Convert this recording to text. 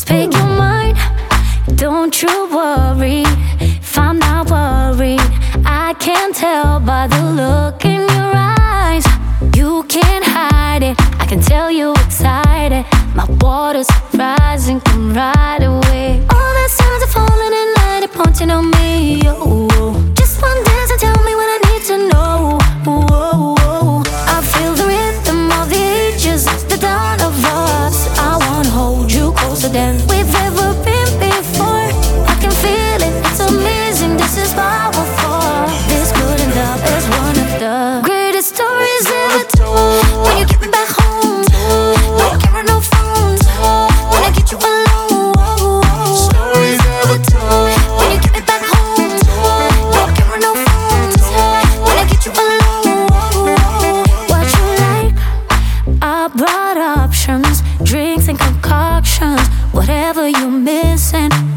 Pick your mind, don't you worry if I'm not worried. I can tell by the look in your eyes. You can't hide it, I can tell you excited. My water's rising, come right away. All the signs are falling at night, they're pointing on me. Oh, oh. Just one dance and tell me what I need to know. Oh, oh, oh. I feel the rhythm of the ages, the dawn of us. I wanna hold you closer than we've ever been before. I can feel it, it's amazing, this is powerful. This good enough is one of the greatest stories ever told. When you get me back home, no camera, no phones. When I get you alone, Stories ever told. when you get me back home, no camera, no phones. When I get you alone, what you like? I brought options, drinks and concoctions. Whatever you're missing,